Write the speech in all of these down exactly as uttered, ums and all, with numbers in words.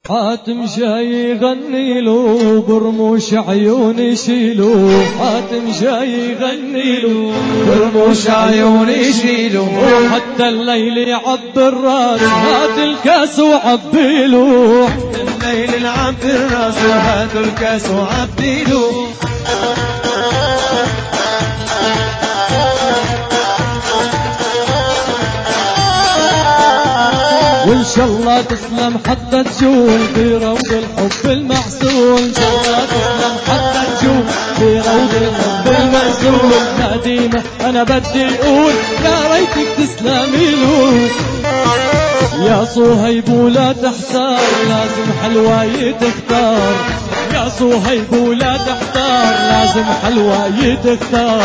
حاتم جاي يغني له برموش عيون يشيلو، حاتم جاي يغني له برموش عيون يشيلو، وحتى الليل يعبي الراس هات الكاس وعبيلو، حتى الليل نعبي الراس وهات الكاس وعبيلو. وإن شاء الله تسلم حتى تجول في روض الحب المحسول، إن شاء الله تسلم حتى تجول في روض الحب المحسول. ناديمة أنا بدي أقول يا ريتك تسلمي له، يا صهيب ولا تحتار لازم حلواي تختار، يا صهيب ولا تحتار لازم حلواي تختار.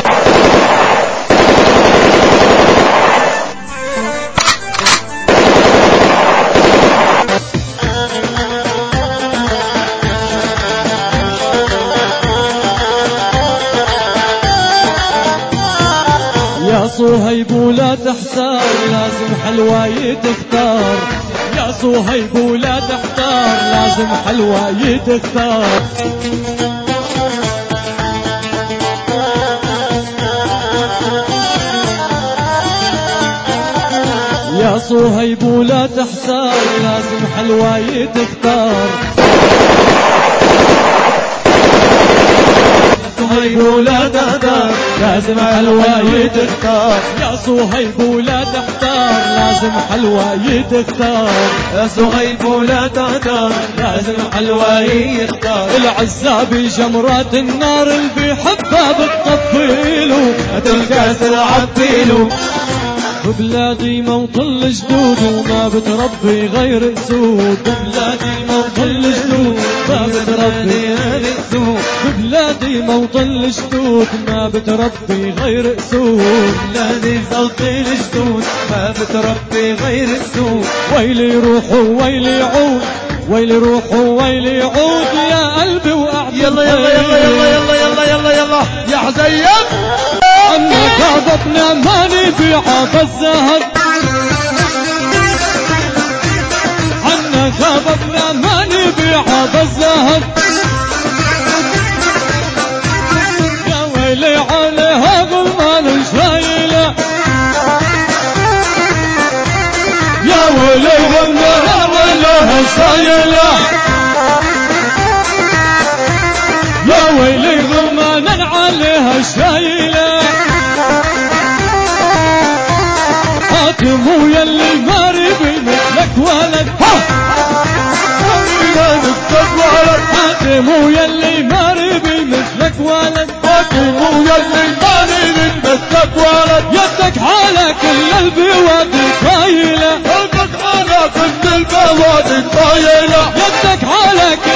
يا صهيب ولا تحتار لازم حلواي تختار، يا صهيب ولا تحتار لازم حلواي تختار. يا صهيب ولا تحتار لازم حلواي تختار، صهيب ولا تحتار لازم حلواي تختار، يا صهيب ولا تحتار لازم حلواي تختار، يا صهيب ولا تحتار لازم حلواي يختار. العزابي جمرات النار اللي بيحبها بتطفيله، هات الكاس وعبيلو. ببلادي موطن الجدود وما بتربي غير اسود، ببلادي موطن الجدود ما بتربي غير اسود، ببلادي موطن الجدود ما بتربي غير اسود، ببلادي موطن الجدود ما بتربي غير اسود. ويلي روح ويلي عود، ويلي روح ويلي عود يا قلبي وقعد. يلا يلا يلا يلا يلا يلا يلا يلا يا حزيم، عنك غضبنا ما نبيع بالذهب، عنك غضبنا ما نبيع بالذهب، يا ويلي عليها ظلمان شايلة، يا ويلي ظلمان عليها شايلة، يا ويلي ظلمان عليها شايلة. حاتم يلي ماري مثلك ولد، حاتم يلي ماري مثلك ولد، حاتم يلي ماري مثلك ولد، يدك على كل البوادي طايلة، يدك على كل البوادي طايلة، يدك على كل